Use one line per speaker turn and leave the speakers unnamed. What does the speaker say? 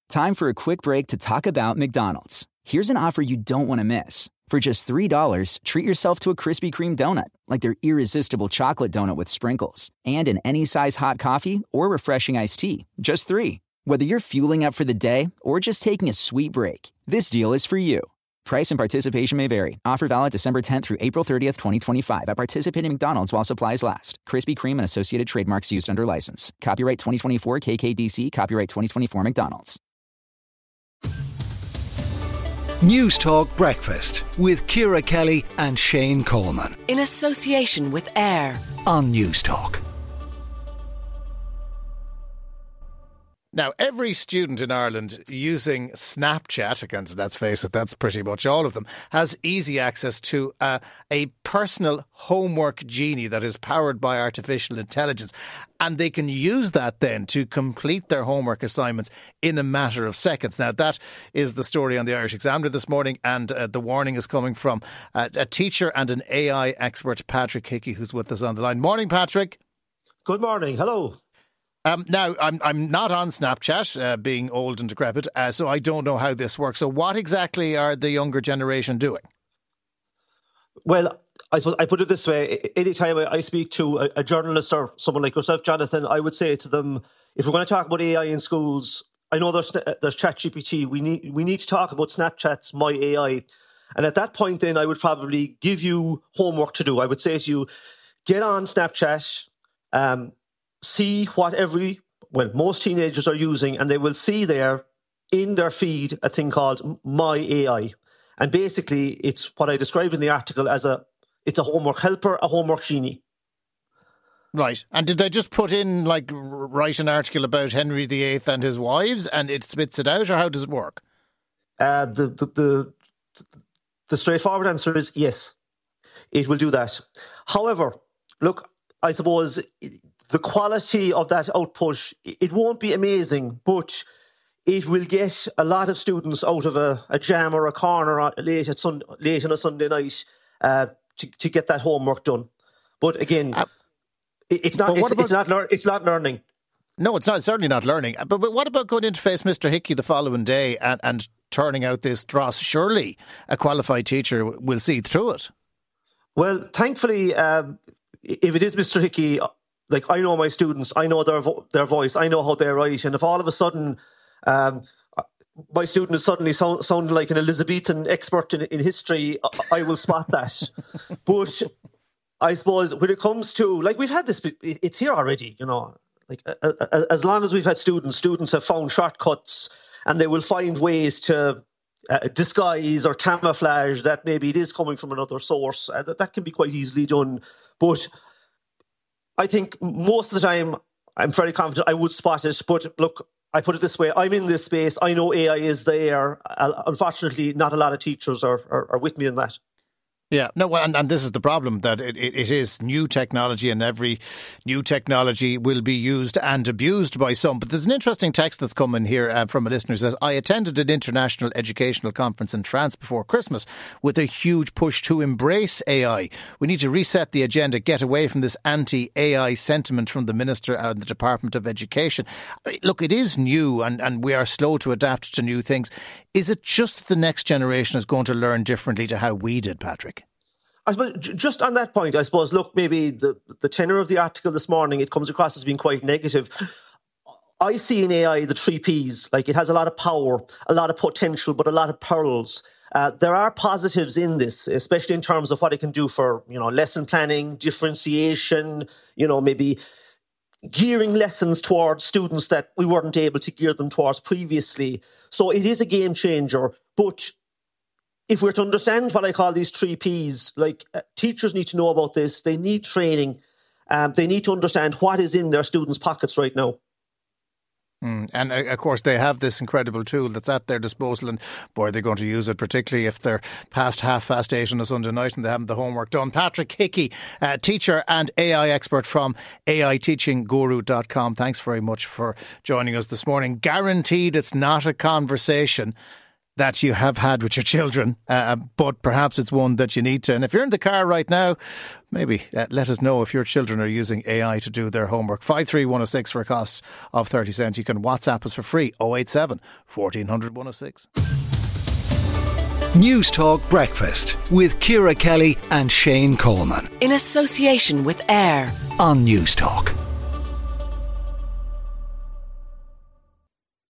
Time for a quick break to talk about McDonald's. Here's an offer you don't want to miss. For just $3, treat yourself to a Krispy Kreme donut, like their irresistible chocolate donut with sprinkles, and an any size hot coffee or refreshing iced tea. Just $3. Whether you're fueling up for the day or just taking a sweet break, this deal is for you. Price and participation may vary. Offer valid December 10th through April 30th, 2025 at participating McDonald's while supplies last. Krispy Kreme and associated trademarks used under license. Copyright 2024 KKDC. Copyright 2024 McDonald's.
News Talk Breakfast with Ciara Kelly and Shane Coleman.
In association with AIR
on News Talk.
Now, every student in Ireland using Snapchat, again, let's face it, that's pretty much all of them, has easy access to a personal homework genie that is powered by artificial intelligence. And they can use that then to complete their homework assignments in a matter of seconds. Now, that is the story on the Irish Examiner this morning, and the warning is coming from a teacher and an AI expert, Patrick Hickey, who's with us on the line. Morning, Patrick.
Good morning. Hello.
Now, I'm not on Snapchat, being old and decrepit, so I don't know how this works. So what exactly are the younger generation doing?
Well, I suppose I put it this way. Anytime I speak to a journalist or someone like yourself, Jonathan, I would say to them, if we're going to talk about AI in schools, I know there's ChatGPT. We need to talk about Snapchat's My AI. And at that point, then I would probably give you homework to do. I would say to you, get on Snapchat, see what most teenagers are using, and they will see there in their feed a thing called My AI. And basically, it's what I described in the article as it's a homework helper, a homework genie.
Right. And did they just put in, write an article about Henry VIII and his wives, and it spits it out, or how does it work?
The straightforward answer is yes, it will do that. However, look, I suppose the quality of that output, it won't be amazing, but it will get a lot of students out of a jam or a corner late on a Sunday night to get that homework done. But again, it's not learning.
No, it's not. It's certainly not learning. But what about going in to face Mr. Hickey the following day and turning out this dross? Surely a qualified teacher will see through it.
Well, thankfully, if it is Mr. Hickey, I know my students, I know their voice, I know how they write, and if all of a sudden my student is suddenly sounding like an Elizabethan expert in history, I will spot that. But I suppose when it comes to, we've had this, it's here already, as long as we've had students have found shortcuts, and they will find ways to disguise or camouflage that maybe it is coming from another source. That can be quite easily done. But I think most of the time, I'm very confident I would spot it. But look, I put it this way. I'm in this space. I know AI is there. Unfortunately, not a lot of teachers are with me in that.
Yeah, no, and this is the problem, that it is new technology, and every new technology will be used and abused by some. But there's an interesting text that's come in here from a listener who says, I attended an international educational conference in France before Christmas with a huge push to embrace AI. We need to reset the agenda, get away from this anti-AI sentiment from the Minister and the Department of Education. Look, it is new, and we are slow to adapt to new things. Is it just the next generation is going to learn differently to how we did, Patrick?
I suppose just on that point, look, maybe the tenor of the article this morning, it comes across as being quite negative. I see in AI the 3 Ps, it has a lot of power, a lot of potential, but a lot of pearls. There are positives in this, especially in terms of what it can do for, lesson planning, differentiation, maybe gearing lessons towards students that we weren't able to gear them towards previously. So it is a game changer, but if we're to understand what I call these 3 Ps, teachers need to know about this. They need training. They need to understand what is in their students' pockets right now.
And of course, they have this incredible tool that's at their disposal, and boy, they're going to use it, particularly if they're past 8:30 on a Sunday night and they haven't the homework done. Patrick Hickey, teacher and AI expert from AIteachingguru.com. Thanks very much for joining us this morning. Guaranteed it's not a conversation that you have had with your children, but perhaps it's one that you need to. And if you're in the car right now, maybe let us know if your children are using AI to do their homework. 53106 for a cost of 30 cents. You can WhatsApp us for free, 087 1400 106.
News Talk Breakfast with Ciara Kelly and Shane Coleman
In association with AIR
on News Talk.